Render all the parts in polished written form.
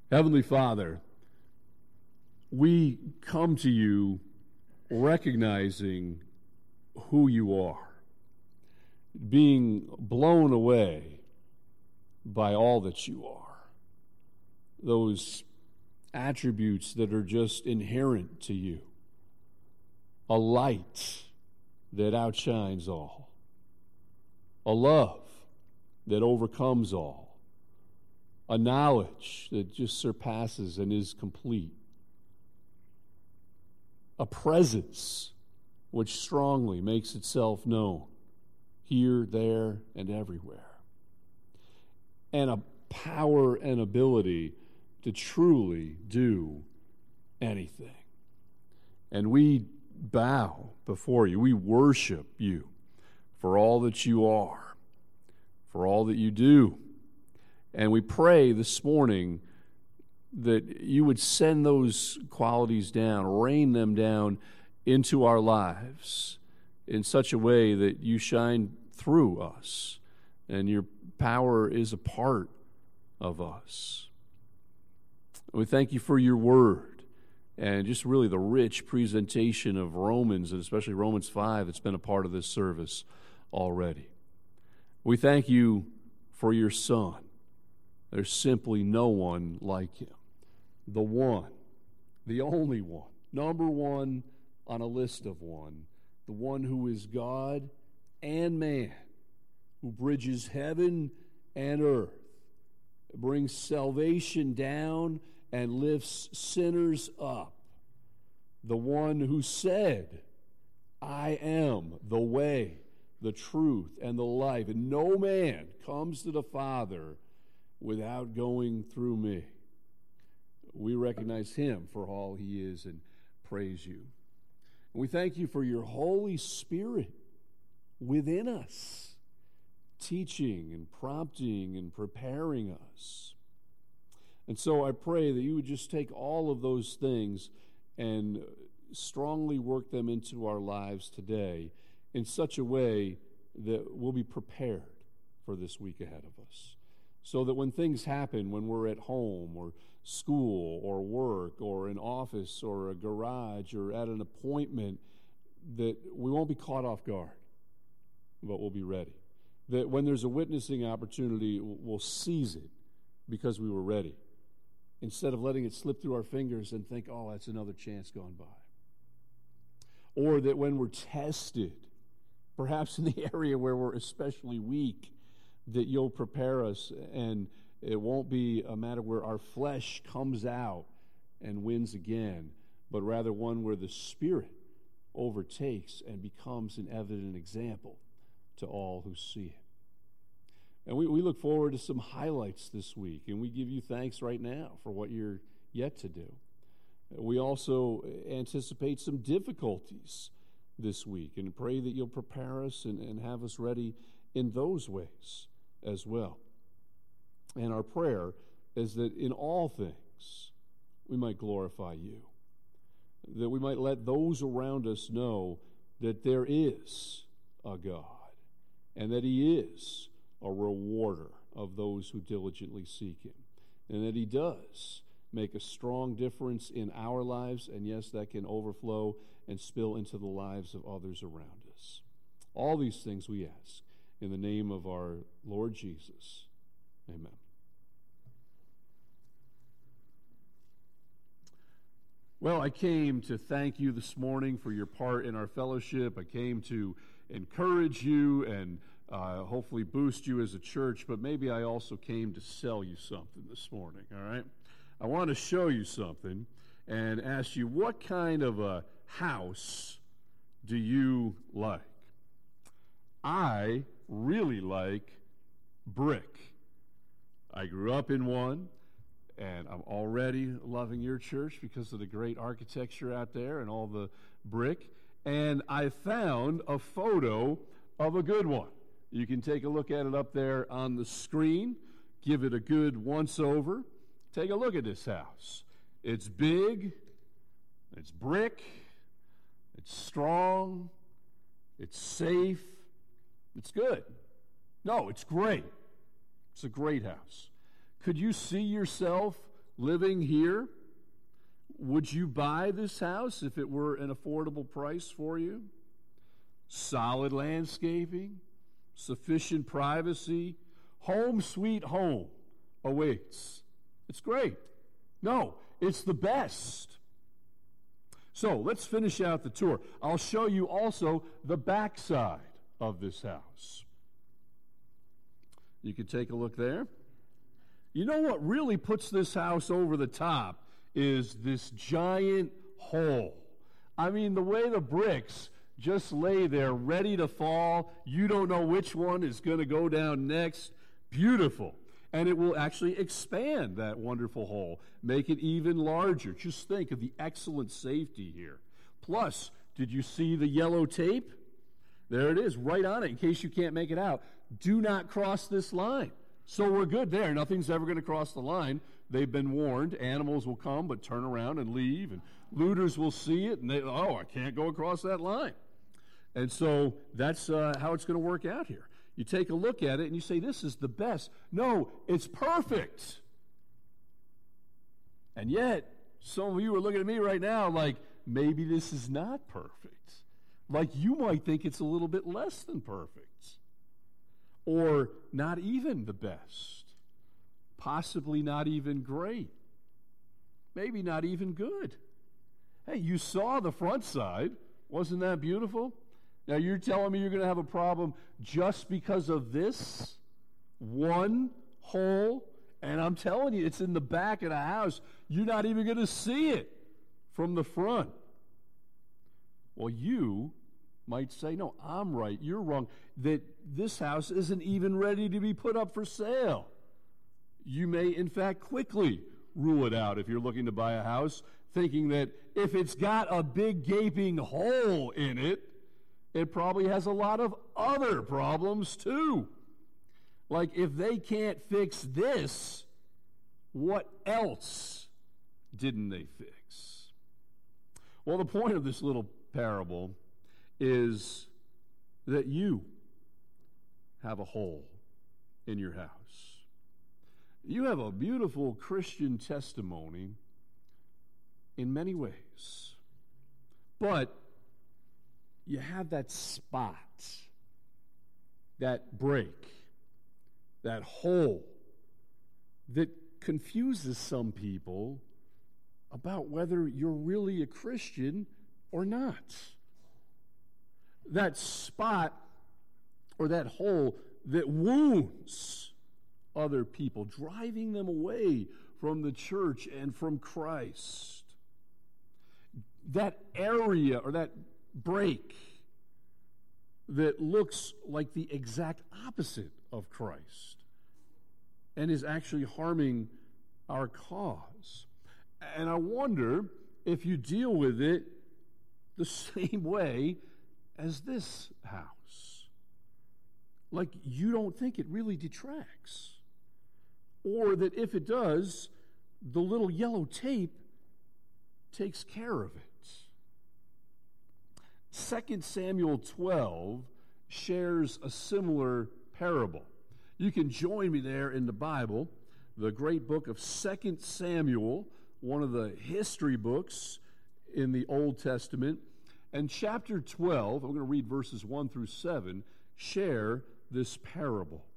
Heavenly Father, we come to you recognizing who you are, being blown away by all that you are, those attributes that are just inherent to you, a light that outshines all, a love that overcomes all, a knowledge that just surpasses and is complete, a presence which strongly makes itself known here, there, and everywhere, and a power and ability to truly do anything. And we bow before you. We worship you for all that you are, for all that you do. And we pray this morning that you would send those qualities down, rain them down into our lives in such a way that you shine through us and your power is a part of us. We thank you for your word and just really the rich presentation of Romans, and especially Romans 5 that's been a part of this service already. We thank you for your Son. There's simply no one like him. The one, the only one, number one on a list of one, the one who is God and man, who bridges heaven and earth, brings salvation down and lifts sinners up. The one who said, I am the way, the truth, and the life, and no man comes to the Father without going through me. We recognize him for all he is and praise you. And we thank you for your Holy Spirit within us, teaching and prompting and preparing us. And so I pray that you would just take all of those things and strongly work them into our lives today in such a way that we'll be prepared for this week ahead of us. So that when things happen, when we're at home or school or work or an office or a garage or at an appointment, that we won't be caught off guard, but we'll be ready. That when there's a witnessing opportunity, we'll seize it because we were ready, instead of letting it slip through our fingers and think, oh, that's another chance gone by. Or that when we're tested, perhaps in the area where we're especially weak, that you'll prepare us, and it won't be a matter where our flesh comes out and wins again, but rather one where the Spirit overtakes and becomes an evident example to all who see it. And we look forward to some highlights this week, and we give you thanks right now for what you're yet to do. We also anticipate some difficulties this week and pray that you'll prepare us and have us ready in those ways as well. And our prayer is that in all things we might glorify you, that we might let those around us know that there is a God and that he is a rewarder of those who diligently seek him, and that he does make a strong difference in our lives, and yes, that can overflow and spill into the lives of others around us. All these things we ask in the name of our Lord Jesus. Amen. Well, I came to thank you this morning for your part in our fellowship. I came to encourage you and hopefully boost you as a church, but maybe I also came to sell you something this morning, all right? I want to show you something and ask you, what kind of a house do you like? I really like brick. I grew up in one, and I'm already loving your church because of the great architecture out there and all the brick. And I found a photo of a good one. You can take a look at it up there on the screen. Give it a good once-over. Take a look at this house. It's big, it's brick, it's strong, it's safe, it's good. No, it's great. It's a great house. Could you see yourself living here, would you buy this house if it were an affordable price for you? Solid landscaping, sufficient privacy, home sweet home awaits. It's great. No, it's the best. So let's finish out the tour. I'll show you also the backside of this house. You can take a look there. You know what really puts this house over the top is this giant hole. I mean, the way the bricks just lay there ready to fall. You don't know which one is going to go down next. Beautiful. And it will actually expand that wonderful hole, make it even larger. Just think of the excellent safety here. Plus, did you see the yellow tape? There it is, right on it, in case you can't make it out. Do not cross this line. So we're good there. Nothing's ever going to cross the line. They've been warned. Animals will come but turn around and leave, and looters will see it, and I can't go across that line. And so that's how it's going to work out here. You take a look at it and you say, this is the best. No, it's perfect. And yet, some of you are looking at me right now like, maybe this is not perfect. Like you might think it's a little bit less than perfect. Or not even the best. Possibly not even great. Maybe not even good. Hey, you saw the front side. Wasn't that beautiful? Now you're telling me you're going to have a problem just because of this one hole? And I'm telling you, it's in the back of the house. You're not even going to see it from the front. Well, you might say, no, I'm right, you're wrong, that this house isn't even ready to be put up for sale. You may, in fact, quickly rule it out if you're looking to buy a house, thinking that if it's got a big gaping hole in it, it probably has a lot of other problems too. Like if they can't fix this, what else didn't they fix? Well, the point of this little parable is that you have a hole in your house. You have a beautiful Christian testimony in many ways. But you have that spot, that break, that hole that confuses some people about whether you're really a Christian or not. That spot or that hole that wounds other people, driving them away from the church and from Christ. That area or that break that looks like the exact opposite of Christ and is actually harming our cause. And I wonder if you deal with it the same way as this house. Like you don't think it really detracts. Or that if it does, the little yellow tape takes care of it. 2 Samuel 12 shares a similar parable. You can join me there in the Bible, the great book of 2 Samuel, one of the history books in the Old Testament. And chapter 12, I'm going to read verses 1 through 7, share this parable.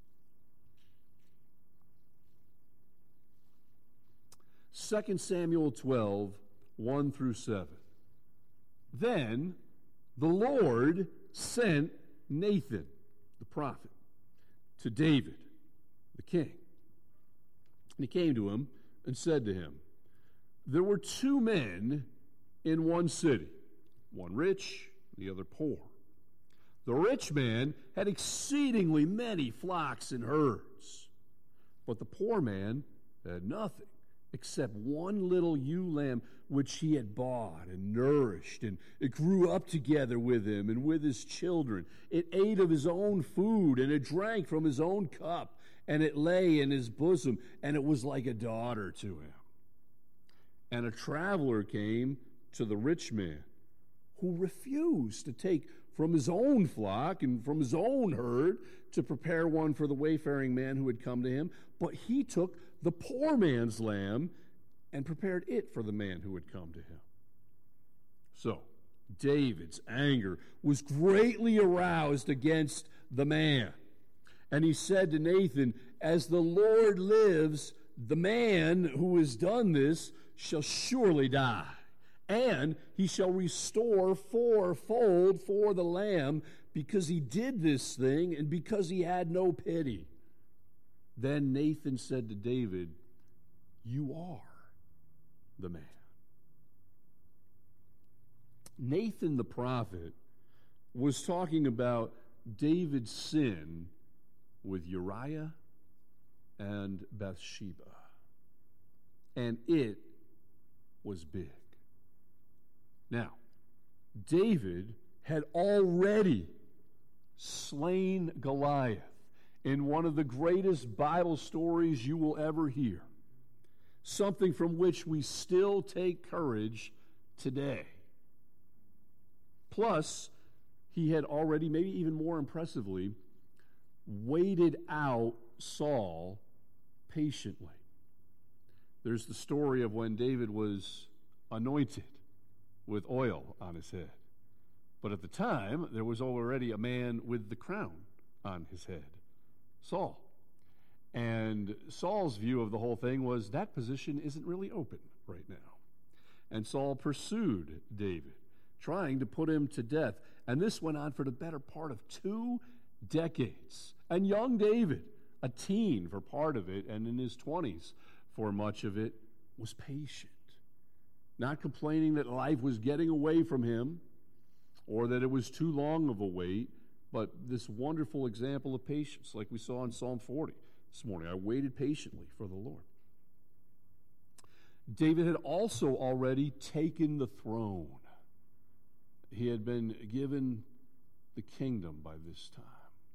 2 Samuel 12, 1 through 7. Then the Lord sent Nathan, the prophet, to David, the king. And he came to him and said to him, there were two men in one city, one rich, the other poor. The rich man had exceedingly many flocks and herds, but the poor man had nothing except one little ewe lamb which he had bought and nourished, and it grew up together with him and with his children. It ate of his own food, and it drank from his own cup, and it lay in his bosom, and it was like a daughter to him. And a traveler came to the rich man, who refused to take from his own flock and from his own herd to prepare one for the wayfaring man who had come to him, but he took the poor man's lamb and prepared it for the man who had come to him. So, David's anger was greatly aroused against the man. And he said to Nathan, "As the Lord lives, the man who has done this shall surely die, and he shall restore fourfold for the lamb, because he did this thing and because he had no pity." Then Nathan said to David, "You are the man." Nathan the prophet was talking about David's sin with Uriah and Bathsheba, and it was big. Now, David had already slain Goliath in one of the greatest Bible stories you will ever hear, something from which we still take courage today. Plus, he had already, maybe even more impressively, waited out Saul patiently. There's the story of when David was anointed with oil on his head. But at the time, there was already a man with the crown on his head, Saul. And Saul's view of the whole thing was that position isn't really open right now. And Saul pursued David, trying to put him to death. And this went on for the better part of 2 decades. And young David, a teen for part of it, and in his 20s for much of it, was patient, not complaining that life was getting away from him or that it was too long of a wait, but this wonderful example of patience, like we saw in Psalm 40 this morning. I waited patiently for the Lord. David had also already taken the throne. He had been given the kingdom by this time.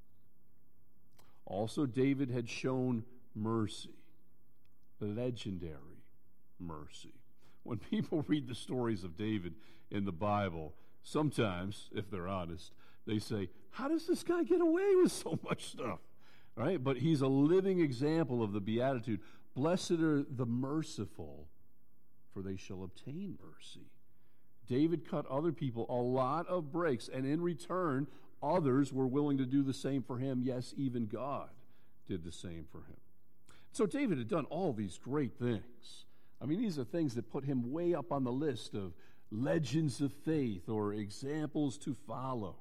Also, David had shown mercy, legendary mercy. When people read the stories of David in the Bible, sometimes, if they're honest, they say, how does this guy get away with so much stuff? Right? But he's a living example of the beatitude. Blessed are the merciful, for they shall obtain mercy. David cut other people a lot of breaks, and in return, others were willing to do the same for him. Yes, even God did the same for him. So David had done all these great things. I mean, these are things that put him way up on the list of legends of faith or examples to follow.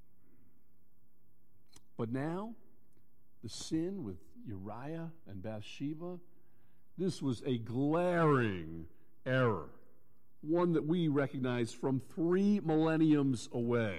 But now, the sin with Uriah and Bathsheba, this was a glaring error, one that we recognize from 3 millenniums away.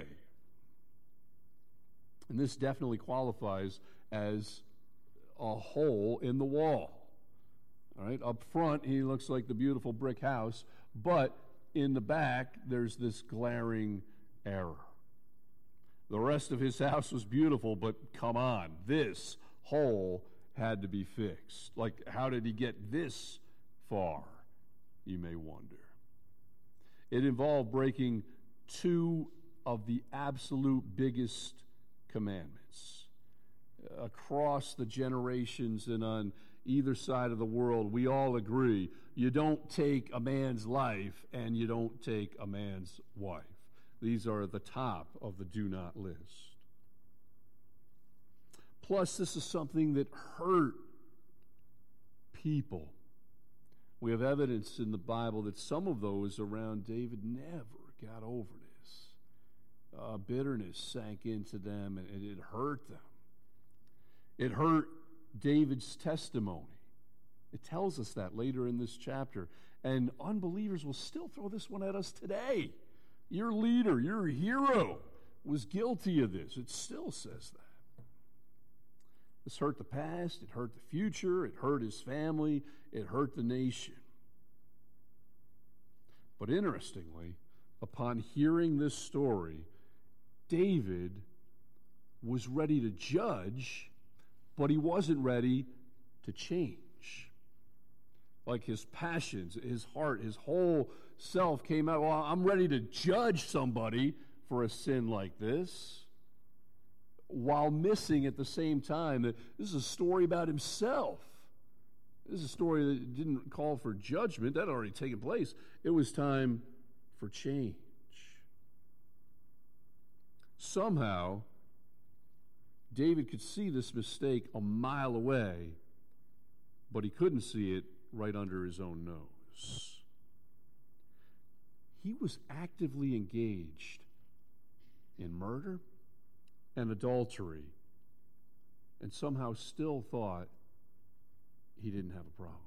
And this definitely qualifies as a hole in the wall. All right, up front, he looks like the beautiful brick house, but in the back, there's this glaring error. The rest of his house was beautiful, but come on, this hole had to be fixed. Like, how did he get this far, you may wonder. It involved breaking 2 of the absolute biggest commandments. Across the generations and on either side of the world, we all agree, you don't take a man's life and you don't take a man's wife. These are at the top of the do not list. Plus, this is something that hurt people. We have evidence in the Bible that some of those around David never got over this. Bitterness sank into them, and it hurt them. It hurt David's testimony. It tells us that later in this chapter. And unbelievers will still throw this one at us today. Your leader, your hero, was guilty of this. It still says that. This hurt the past, it hurt the future, it hurt his family, it hurt the nation. But interestingly, upon hearing this story, David was ready to judge, but he wasn't ready to change. Like his passions, his heart, his whole self came out, well, I'm ready to judge somebody for a sin like this, while missing at the same time that this is a story about himself. This is a story that didn't call for judgment. That had already taken place. It was time for change. Somehow, David could see this mistake a mile away, but he couldn't see it right under his own nose. He was actively engaged in murder and adultery, and somehow still thought he didn't have a problem.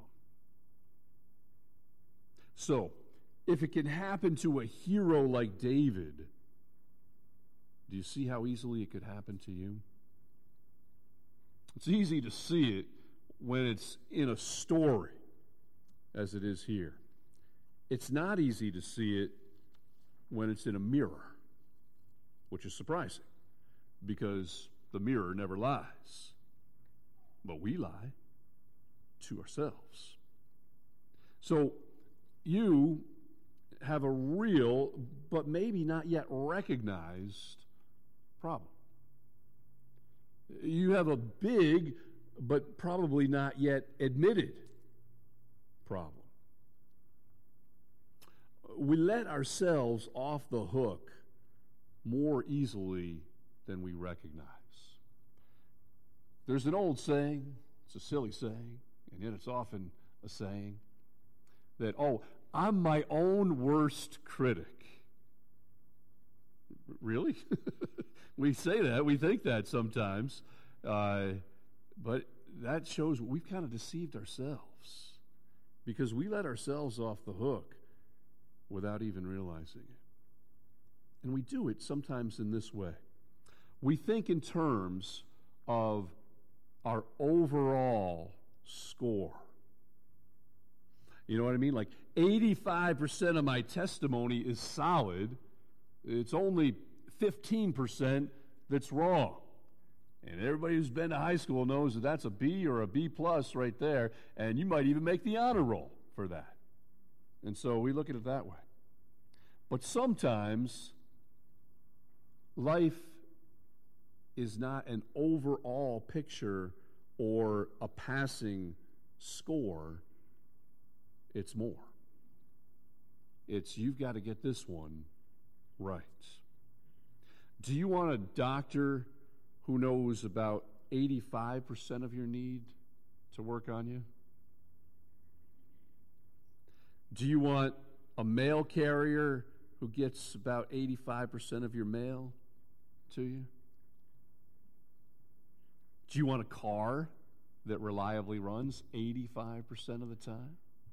So, if it can happen to a hero like David, do you see how easily it could happen to you? It's easy to see it when it's in a story, as it is here. It's not easy to see it when it's in a mirror, which is surprising, because the mirror never lies. But we lie to ourselves. So you have a real, but maybe not yet recognized problem. You have a big, but probably not yet admitted problem. We let ourselves off the hook more easily than we recognize. There's an old saying, it's a silly saying, and yet it's often a saying, that, I'm my own worst critic. Really? We say that, we think that sometimes, but that shows we've kind of deceived ourselves, because we let ourselves off the hook without even realizing it. And we do it sometimes in this way. We think in terms of our overall score. You know what I mean? Like 85% of my testimony is solid. It's only 15% that's wrong. And everybody who's been to high school knows that that's a B or a B plus right there, and you might even make the honor roll for that. And so we look at it that way. But sometimes life is not an overall picture or a passing score. It's more. It's you've got to get this one right. Do you want a doctor who knows about 85% of your need to work on you? Do you want a mail carrier who gets about 85% of your mail to you? Do you want a car that reliably runs 85% of the time?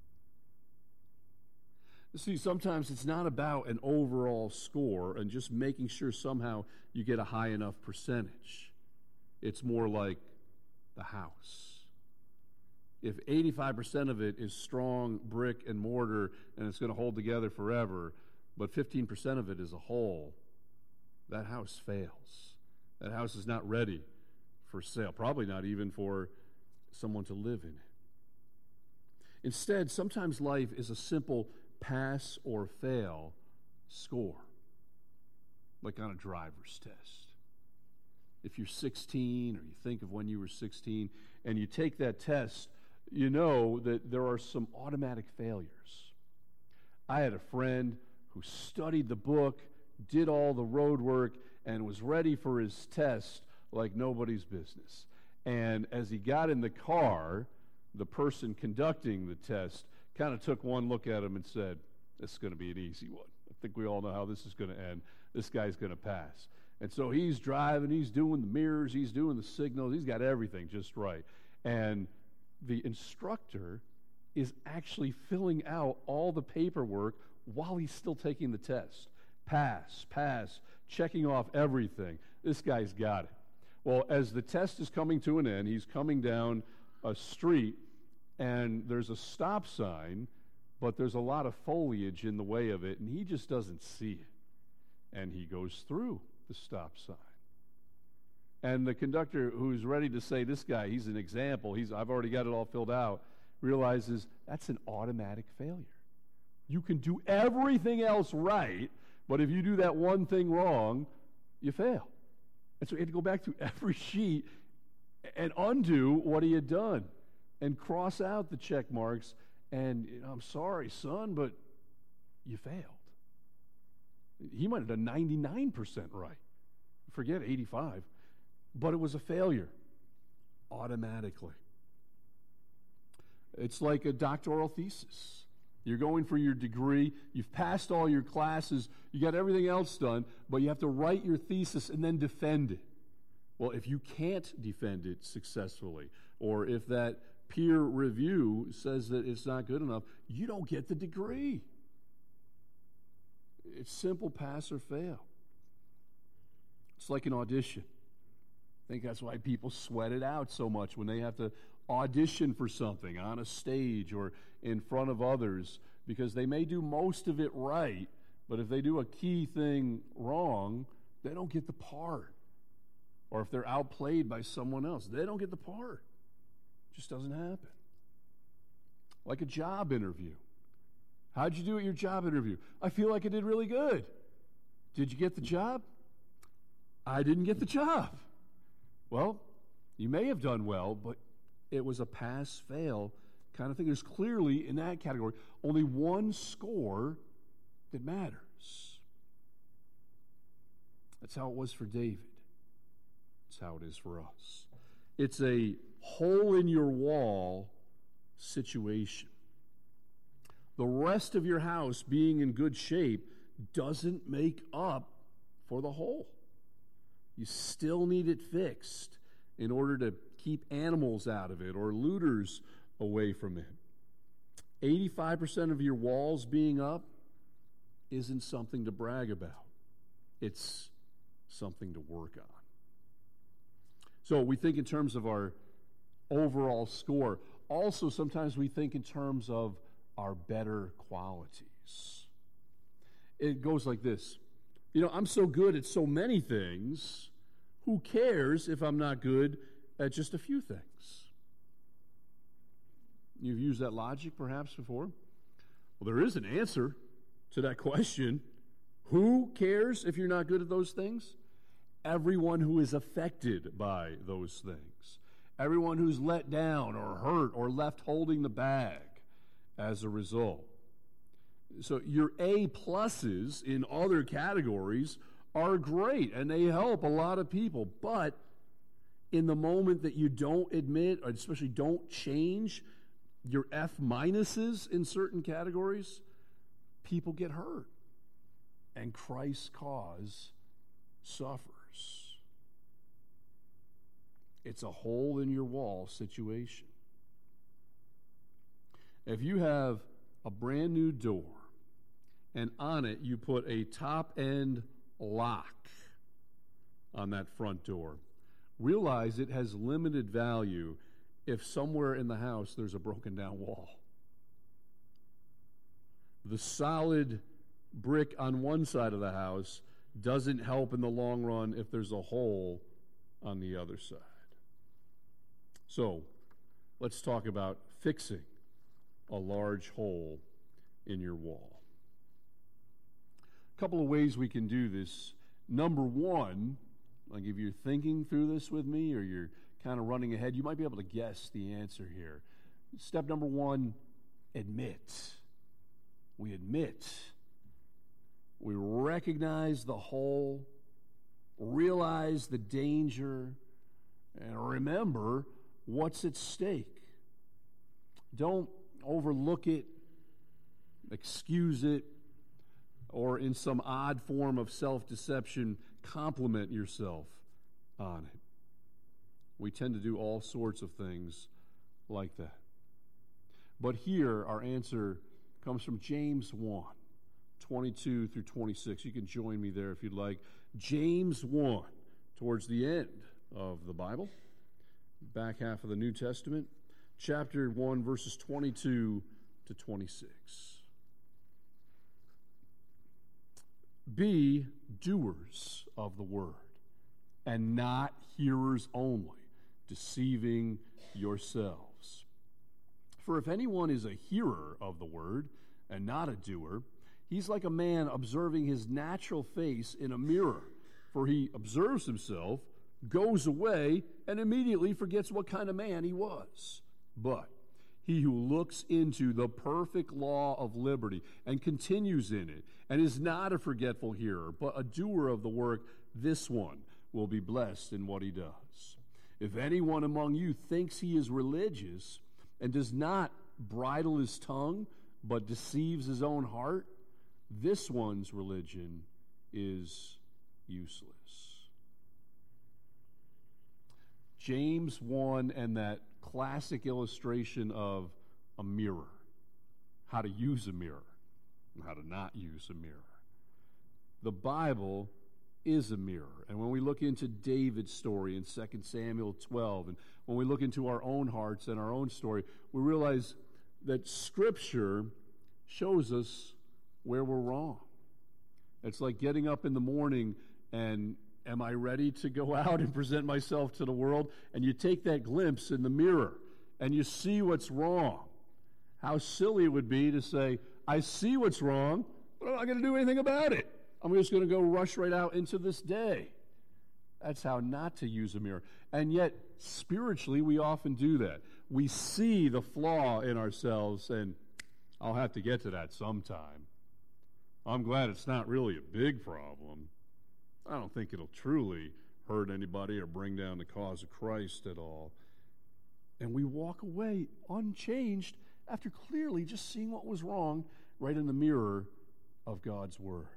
See, sometimes it's not about an overall score and just making sure somehow you get a high enough percentage. It's more like the house. If 85% of it is strong brick and mortar and it's going to hold together forever, but 15% of it is a hole, that house fails. That house is not ready for sale, probably not even for someone to live in it. Instead, sometimes life is a simple pass or fail score, like on a driver's test. If you're 16, or you think of when you were 16, and you take that test, you know that there are some automatic failures. I had a friend who studied the book, did all the road work, and was ready for his test like nobody's business. And as he got in the car, the person conducting the test kind of took one look at him and said, this is going to be an easy one. I think we all know how this is going to end. This guy's going to pass. And so he's driving, he's doing the mirrors, he's doing the signals, he's got everything just right. And the instructor is actually filling out all the paperwork while he's still taking the test. Pass, checking off everything. This guy's got it. Well, as the test is coming to an end, he's coming down a street, and there's a stop sign, but there's a lot of foliage in the way of it, and he just doesn't see it. And he goes through the stop sign. And the conductor, who's ready to say, this guy, he's an example, I've already got it all filled out, realizes that's an automatic failure. You can do everything else right, But if you do that one thing wrong, you fail. And so he had to go back through every sheet and undo what he had done and cross out the check marks. And I'm sorry, son, but you failed. He might have done 99% right. Forget 85. But it was a failure automatically. It's like a doctoral thesis. You're going for your degree. You've passed all your classes. You got everything else done, but you have to write your thesis and then defend it. Well, if you can't defend it successfully, or if that peer review says that it's not good enough, you don't get the degree. It's simple pass or fail. It's like an audition. I think that's why people sweat it out so much when they have to audition for something on a stage or in front of others, because they may do most of it right, but if they do a key thing wrong, they don't get the part. Or if they're outplayed by someone else, they don't get the part. It just doesn't happen. Like a job interview. How'd you do at your job interview? I feel like I did really good. Did you get the job? I didn't get the job. Well, you may have done well, but it was a pass-fail kind of thing. There's clearly, in that category, only one score that matters. That's how it was for David. That's how it is for us. It's a hole-in-your-wall situation. The rest of your house being in good shape doesn't make up for the hole. You still need it fixed in order to keep animals out of it or looters away from it. 85% of your walls being up isn't something to brag about. It's something to work on. So we think in terms of our overall score. Also, sometimes we think in terms of our better qualities. It goes like this. I'm so good at so many things. Who cares if I'm not good at just a few things? You've used that logic perhaps before. Well, there is an answer to that question. Who cares if you're not good at those things? Everyone who is affected by those things. Everyone who's let down or hurt or left holding the bag as a result. So your A pluses in other categories are great, and they help a lot of people. But in the moment that you don't admit, or especially don't change your F minuses in certain categories, people get hurt. And Christ's cause suffers. It's a hole in your wall situation. If you have a brand new door, and on it you put a top-end lock on that front door, realize it has limited value if somewhere in the house there's a broken down wall. The solid brick on one side of the house doesn't help in the long run if there's a hole on the other side. So, let's talk about fixing a large hole in your wall. A couple of ways we can do this. Number one, like if you're thinking through this with me or you're kind of running ahead, you might be able to guess the answer here. Step number one, admit. We admit. We recognize the hole, realize the danger, and remember what's at stake. Don't overlook it, excuse it, or in some odd form of self-deception, compliment yourself on it. We tend to do all sorts of things like that. But here, our answer comes from James 1, 22 through 26. You can join me there if you'd like. James 1, towards the end of the Bible, back half of the New Testament, chapter 1, verses 22 to 26. Be doers of the word, and not hearers only, deceiving yourselves. For if anyone is a hearer of the word, and not a doer, He's like a man observing his natural face in a mirror, for he observes himself, goes away, and immediately forgets what kind of man he was. But he who looks into the perfect law of liberty and continues in it, and is not a forgetful hearer, but a doer of the work, this one will be blessed in what he does. If anyone among you thinks he is religious and does not bridle his tongue, but deceives his own heart, this one's religion is useless. James 1 and that classic illustration of a mirror, how to use a mirror and how to not use a mirror. The Bible is a mirror. And when we look into David's story in 2 Samuel 12, and when we look into our own hearts and our own story, we realize that Scripture shows us where we're wrong. It's like getting up in the morning and am I ready to go out and present myself to the world? And you take that glimpse in the mirror and you see what's wrong. How silly it would be to say, I see what's wrong, but I'm not going to do anything about it. I'm just going to go rush right out into this day. That's how not to use a mirror. And yet, spiritually, we often do that. We see the flaw in ourselves, and I'll have to get to that sometime. I'm glad it's not really a big problem. I don't think it'll truly hurt anybody or bring down the cause of Christ at all. And we walk away unchanged after clearly just seeing what was wrong right in the mirror of God's Word.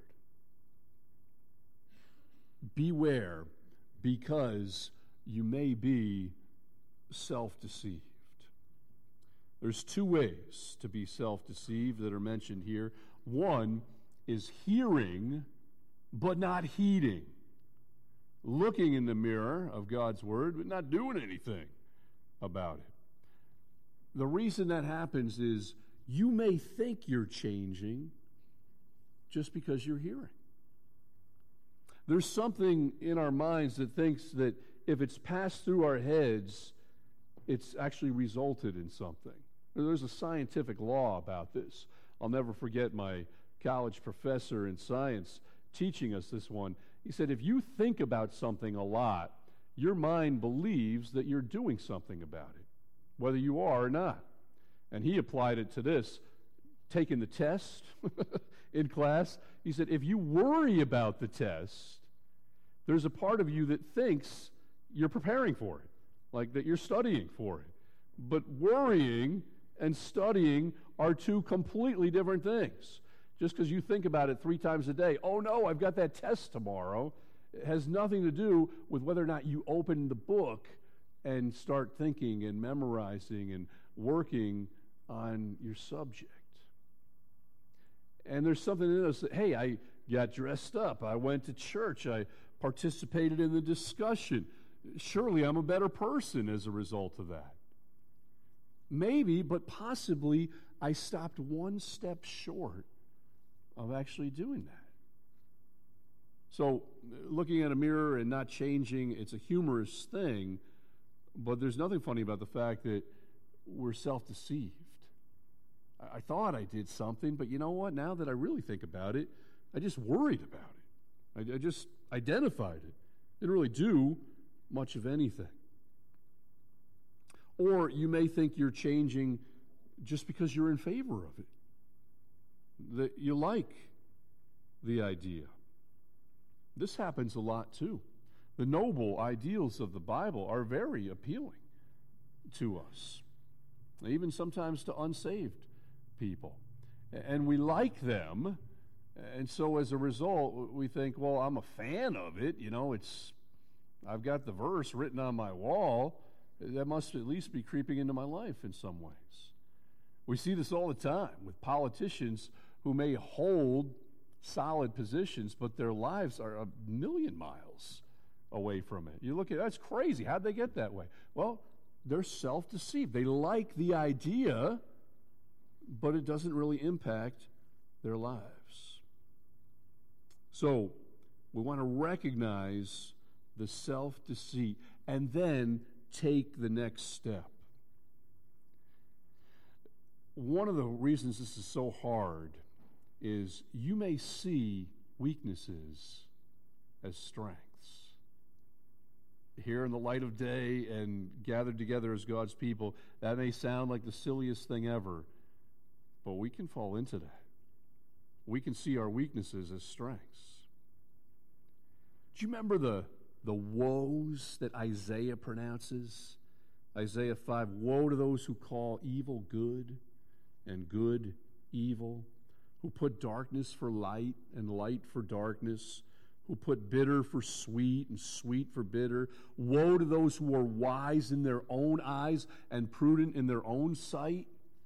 Beware, because you may be self-deceived. There's two ways to be self-deceived that are mentioned here. One is hearing but not heeding. Looking in the mirror of God's Word but not doing anything about it. The reason that happens is you may think you're changing just because you're hearing. There's something in our minds that thinks that if it's passed through our heads, it's actually resulted in something. There's a scientific law about this. I'll never forget my college professor in science teaching us this one. He said, if you think about something a lot, your mind believes that you're doing something about it, whether you are or not. And he applied it to this, taking the test in class. He said, if you worry about the test, there's a part of you that thinks you're preparing for it, like that you're studying for it. But worrying and studying are two completely different things. Just because you think about it 3 times a day, oh no, I've got that test tomorrow, it has nothing to do with whether or not you open the book and start thinking and memorizing and working on your subject. And there's something in us that, hey, I got dressed up, I went to church, I participated in the discussion. Surely I'm a better person as a result of that. Maybe, but possibly, I stopped one step short of actually doing that. So, looking at a mirror and not changing, it's a humorous thing, but there's nothing funny about the fact that we're self-deceived. I thought I did something, but you know what? Now that I really think about it, I just worried about it. I just identified it. Didn't really do much of anything. Or you may think you're changing just because you're in favor of it, that you like the idea. This happens a lot too. The noble ideals of the Bible are very appealing to us, even sometimes to unsaved people. And we like them, and so as a result, we think, well, I'm a fan of it. You know, I've got the verse written on my wall. That must at least be creeping into my life in some ways. We see this all the time with politicians who may hold solid positions, but their lives are 1,000,000 miles away from it. You look at that's crazy. How'd they get that way? Well, they're self-deceived. They like the idea, but it doesn't really impact their lives. So we want to recognize the self-deceit and then take the next step. One of the reasons this is so hard is you may see weaknesses as strengths. Here in the light of day and gathered together as God's people, that may sound like the silliest thing ever, but we can fall into that. We can see our weaknesses as strengths. Do you remember the woes that Isaiah pronounces? Isaiah 5, woe to those who call evil good and good evil, who put darkness for light and light for darkness, who put bitter for sweet and sweet for bitter. Woe to those who are wise in their own eyes and prudent in their own sight.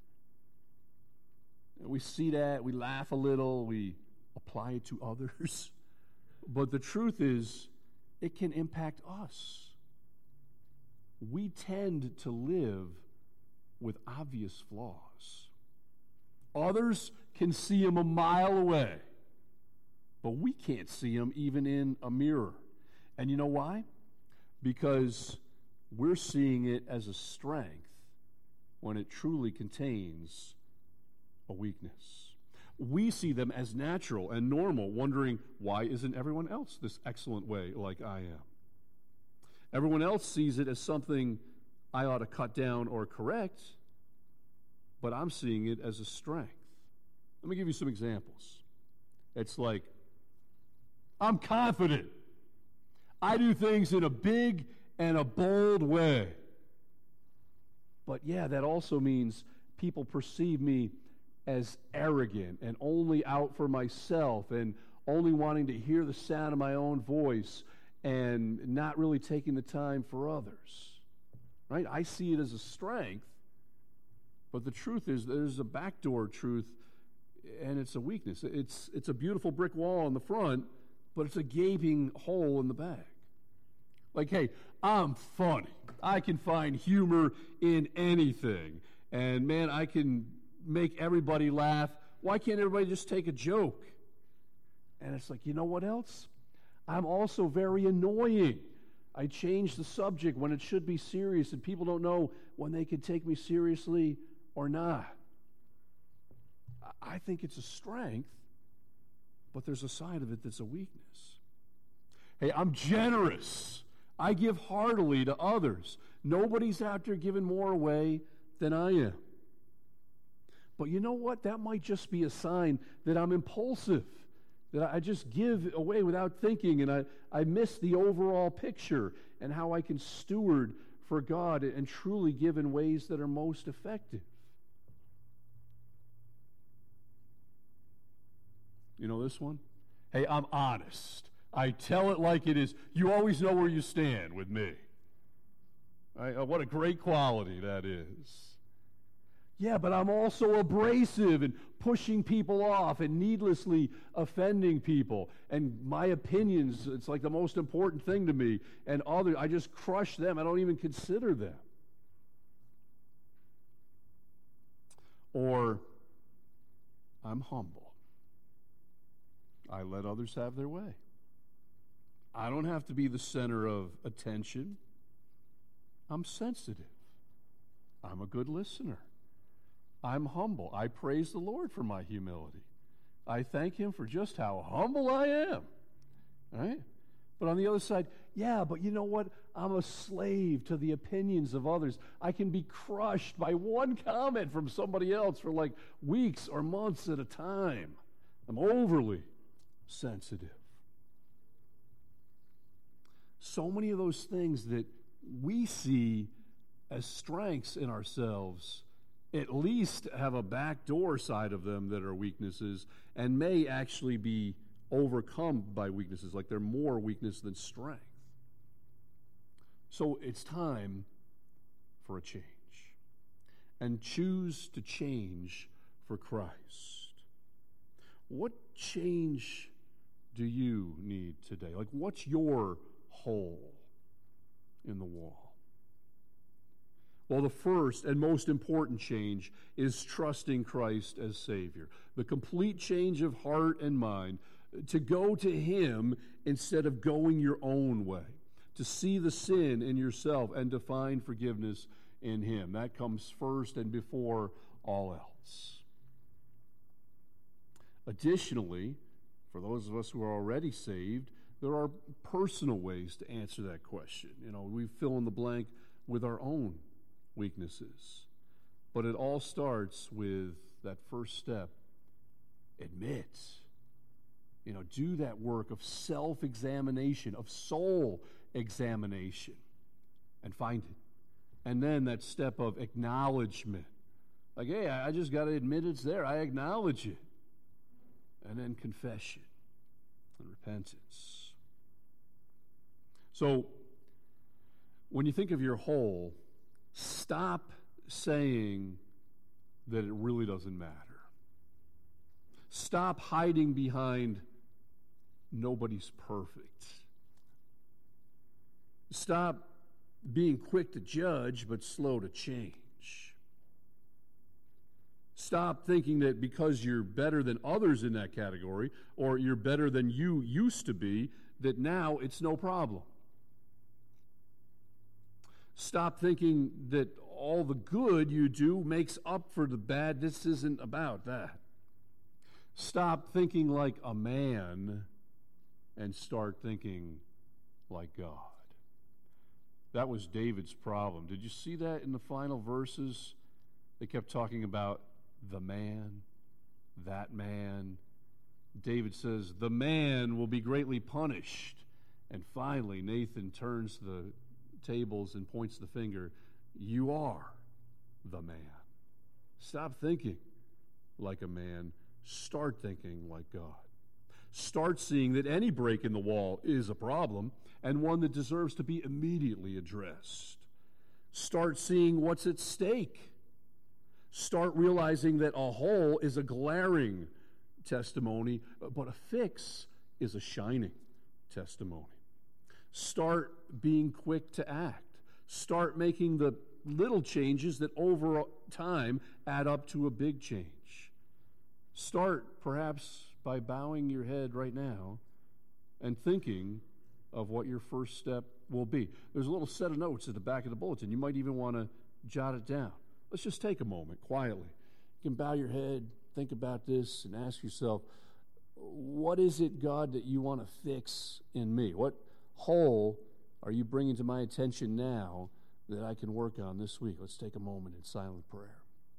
And we see that, we laugh a little, we apply it to others. But the truth is, it can impact us. We tend to live with obvious flaws. Others can see them a mile away, but we can't see them even in a mirror. And you know why? Because we're seeing it as a strength when it truly contains a weakness. We see them as natural and normal, wondering, why isn't everyone else this excellent way like I am? Everyone else sees it as something I ought to cut down or correct, but I'm seeing it as a strength. Let me give you some examples. It's like, I'm confident. I do things in a big and a bold way. But yeah, that also means people perceive me as arrogant and only out for myself and only wanting to hear the sound of my own voice and not really taking the time for others. Right? I see it as a strength, but the truth is there's a backdoor truth, and it's a weakness. It's a beautiful brick wall in the front, but it's a gaping hole in the back. Like, hey, I'm funny. I can find humor in anything. And man, I can make everybody laugh. Why can't everybody just take a joke? And it's like, you know what else? I'm also very annoying. I change the subject when it should be serious, and people don't know when they can take me seriously or not. I think it's a strength, but there's a side of it that's a weakness. Hey, I'm generous. I give heartily to others. Nobody's out there giving more away than I am. But you know what? That might just be a sign that I'm impulsive, that I just give away without thinking, and I miss the overall picture and how I can steward for God and truly give in ways that are most effective. You know this one? Hey, I'm honest. I tell it like it is. You always know where you stand with me. What a great quality that is. Yeah, but I'm also abrasive and pushing people off and needlessly offending people. And my opinions, it's like the most important thing to me. And others, I just crush them. I don't even consider them. Or I'm humble. I let others have their way. I don't have to be the center of attention. I'm sensitive. I'm a good listener. I'm humble. I praise the Lord for my humility. I thank Him for just how humble I am. Right? But on the other side, yeah, but you know what? I'm a slave to the opinions of others. I can be crushed by one comment from somebody else for like weeks or months at a time. I'm overly sensitive. So many of those things that we see as strengths in ourselves at least have a backdoor side of them that are weaknesses and may actually be overcome by weaknesses, like they're more weakness than strength. So it's time for a change. And choose to change for Christ. What change do you need today? Like, what's your hole in the wall? Well, the first and most important change is trusting Christ as Savior. The complete change of heart and mind, to go to Him instead of going your own way, to see the sin in yourself and to find forgiveness in Him. That comes first and before all else. Additionally, for those of us who are already saved, there are personal ways to answer that question. We fill in the blank with our own weaknesses. But it all starts with that first step: admit. Do that work of self-examination, of soul examination, and find it. And then that step of acknowledgement. Like, hey, I just got to admit it's there. I acknowledge it. And then confession and repentance. So, when you think of your whole, stop saying that it really doesn't matter. Stop hiding behind nobody's perfect. Stop being quick to judge but slow to change. Stop thinking that because you're better than others in that category, or you're better than you used to be, that now it's no problem. Stop thinking that all the good you do makes up for the bad. This isn't about that. Stop thinking like a man and start thinking like God. That was David's problem. Did you see that in the final verses? They kept talking about the man, that man. David says, the man will be greatly punished. And finally, Nathan turns the tables and points the finger. You are the man. Stop thinking like a man. Start thinking like God. Start seeing that any break in the wall is a problem and one that deserves to be immediately addressed. Start seeing what's at stake. Start realizing that a hole is a glaring testimony, but a fix is a shining testimony. Start being quick to act. Start making the little changes that over time add up to a big change. Start perhaps by bowing your head right now and thinking of what your first step will be. There's a little set of notes at the back of the bulletin. You might even want to jot it down. Let's just take a moment quietly. You can bow your head, think about this, and ask yourself, what is it, God, that you want to fix in me? What hole are you bringing to my attention now that I can work on this week? Let's take a moment in silent prayer.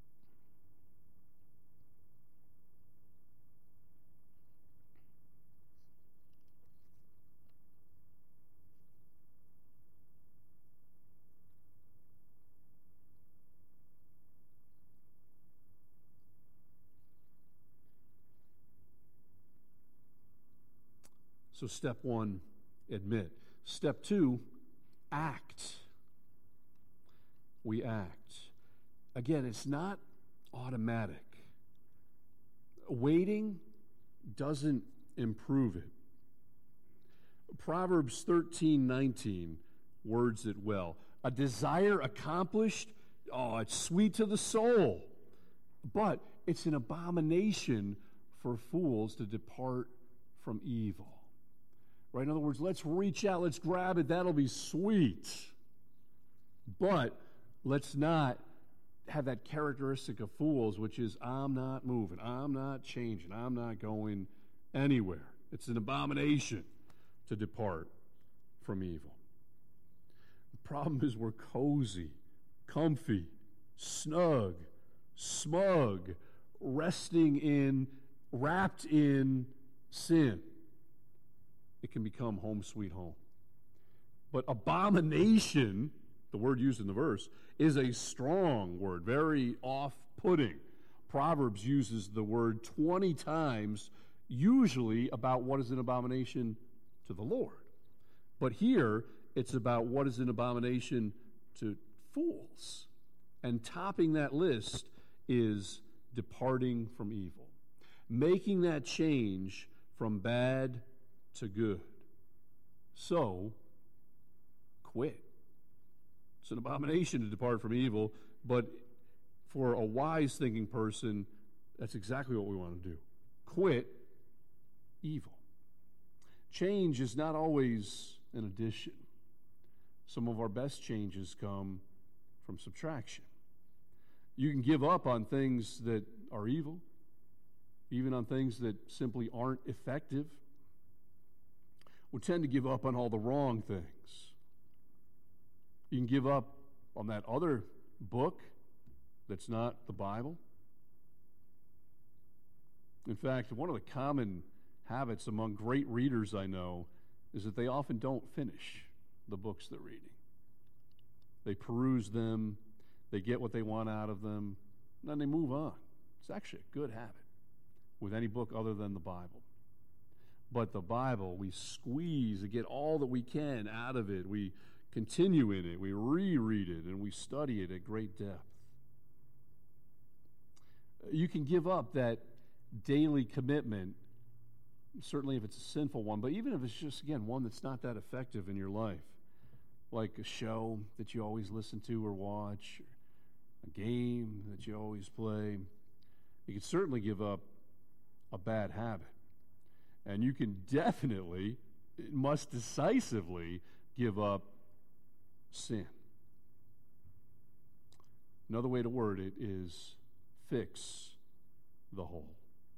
So step one, admit. Step two, act. We act. Again, it's not automatic. Waiting doesn't improve it. Proverbs 13:19 words it well. A desire accomplished, it's sweet to the soul. But it's an abomination for fools to depart from evil. Right? In other words, let's reach out, let's grab it, that'll be sweet. But let's not have that characteristic of fools, which is, I'm not moving, I'm not changing, I'm not going anywhere. It's an abomination to depart from evil. The problem is we're cozy, comfy, snug, smug, resting in, wrapped in sin. It can become home sweet home. But abomination, the word used in the verse, is a strong word, very off-putting. Proverbs uses the word 20 times, usually about what is an abomination to the Lord. But here, it's about what is an abomination to fools. And topping that list is departing from evil. Making that change from bad to good. So, quit. It's an abomination to depart from evil, but for a wise thinking person, that's exactly what we want to do. Quit evil. Change is not always an addition. Some of our best changes come from subtraction. You can give up on things that are evil. even on things that simply aren't effective. We tend to give up on all the wrong things. You can give up on that other book that's not the Bible. In fact, one of the common habits among great readers I know is that they often don't finish the books they're reading. They peruse them, they get what they want out of them, and then they move on. It's actually a good habit with any book other than the Bible. But the Bible, we squeeze and get all that we can out of it. We continue in it, we reread it, and we study it at great depth. You can give up that daily commitment, certainly if it's a sinful one, but even if it's just, again, one that's not that effective in your life, like a show that you always listen to or watch, or a game that you always play. You can certainly give up a bad habit. And you can definitely, must decisively give up sin. Another way to word it is fix the hole.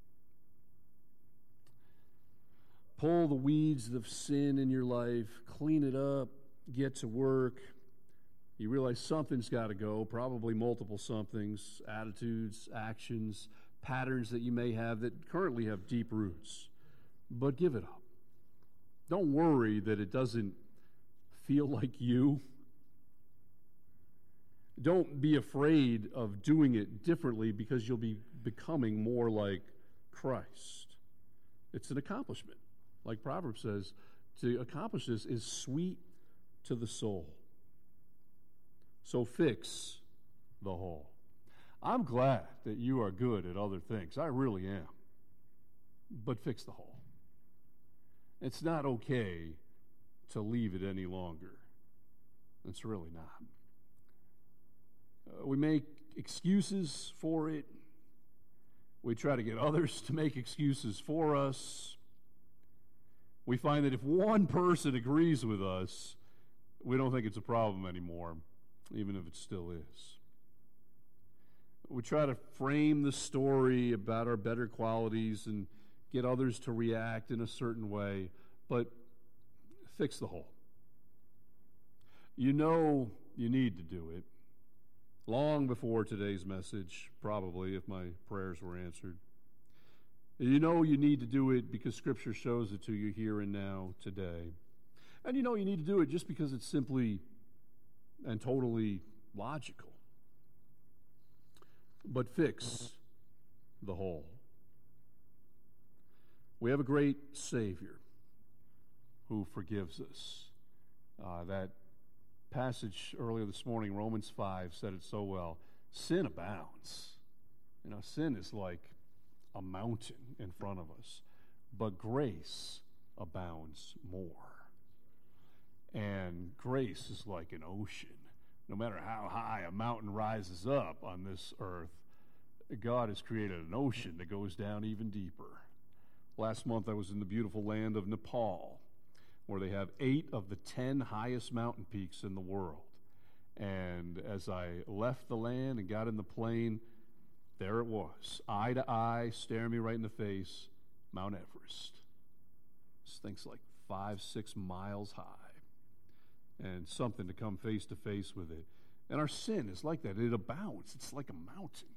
Pull the weeds of sin in your life, clean it up, get to work. You realize something's got to go, probably multiple somethings, attitudes, actions, patterns that you may have that currently have deep roots. But give it up. Don't worry that it doesn't feel like you. Don't be afraid of doing it differently because you'll be becoming more like Christ. It's an accomplishment. Like Proverbs says, to accomplish this is sweet to the soul. So fix the hole. I'm glad that you are good at other things. I really am. But fix the hole. It's not okay to leave it any longer. It's really not. We make excuses for it. We try to get others to make excuses for us. We find that if one person agrees with us, we don't think it's a problem anymore, even if it still is. We try to frame the story about our better qualities and get others to react in a certain way, but fix the hole. You know you need to do it. Long before today's message, probably, if my prayers were answered. You know you need to do it because Scripture shows it to you here and now, today. And you know you need to do it just because it's simply and totally logical. But fix the hole. We have a great Savior who forgives us. That passage earlier this morning, Romans 5, said it so well. Sin abounds. You know, sin is like a mountain in front of us, but grace abounds more. And grace is like an ocean. No matter how high a mountain rises up on this earth, God has created an ocean that goes down even deeper. Last month I was in the beautiful land of Nepal, where they have 8 of the 10 highest mountain peaks in the world. And as I left the land and got in the plane, there it was, eye to eye, staring me right in the face, Mount Everest. This thing's like 5-6 miles high, and something to come face to face with it. And our sin is like that. It abounds. It's like a mountain.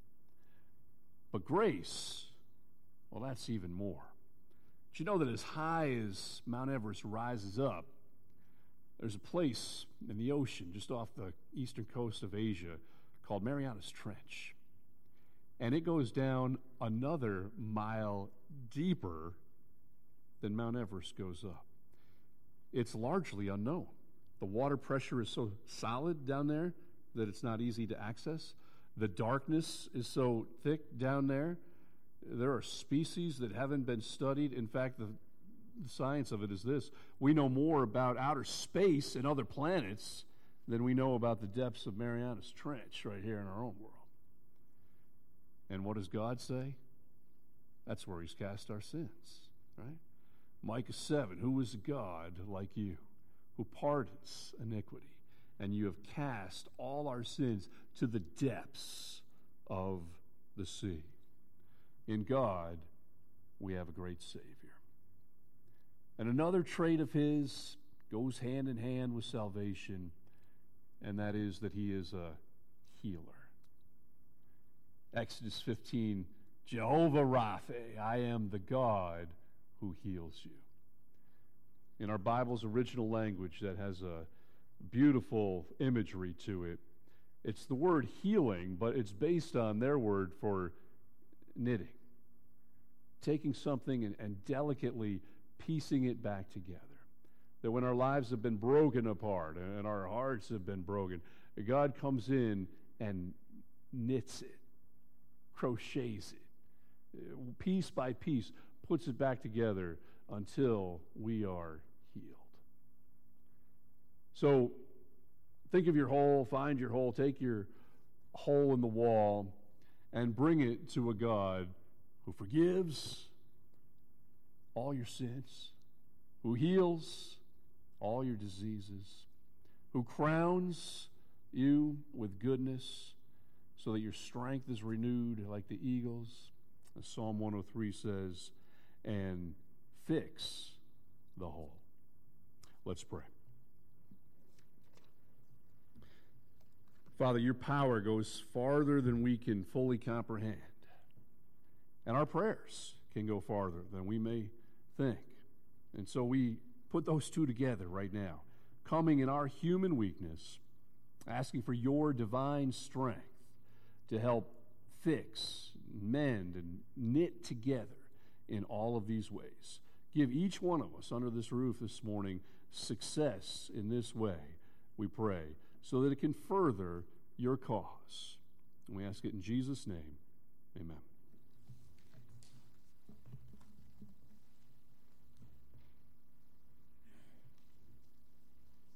But grace, well, that's even more. But you know that as high as Mount Everest rises up, there's a place in the ocean just off the eastern coast of Asia called Marianas Trench. And it goes down another mile deeper than Mount Everest goes up. It's largely unknown. The water pressure is so solid down there that it's not easy to access. The darkness is so thick down there. There are species that haven't been studied. In fact, the science of it is this. We know more about outer space and other planets than we know about the depths of Marianas Trench right here in our own world. And what does God say? That's where he's cast our sins, right? Micah 7, who is a God like you, who pardons iniquity, and you have cast all our sins to the depths of the sea. In God, we have a great Savior. And another trait of his goes hand in hand with salvation, and that is that he is a healer. Exodus 15, Jehovah Rapha, I am the God who heals you. In our Bible's original language that has a beautiful imagery to it, it's the word healing, but it's based on their word for knitting. Taking something and delicately piecing it back together. That when our lives have been broken apart and our hearts have been broken, God comes in and knits it, crochets it, piece by piece, puts it back together until we are healed. So think of your hole, find your hole, take your hole in the wall and bring it to a God who forgives all your sins, who heals all your diseases, who crowns you with goodness so that your strength is renewed like the eagles, as Psalm 103 says, and fix the hole. Let's pray. Father, your power goes farther than we can fully comprehend, and our prayers can go farther than we may think. And so we put those two together right now, coming in our human weakness, asking for your divine strength to help fix, mend, and knit together in all of these ways. Give each one of us under this roof this morning success in this way, we pray, so that it can further your cause. And we ask it in Jesus' name. Amen.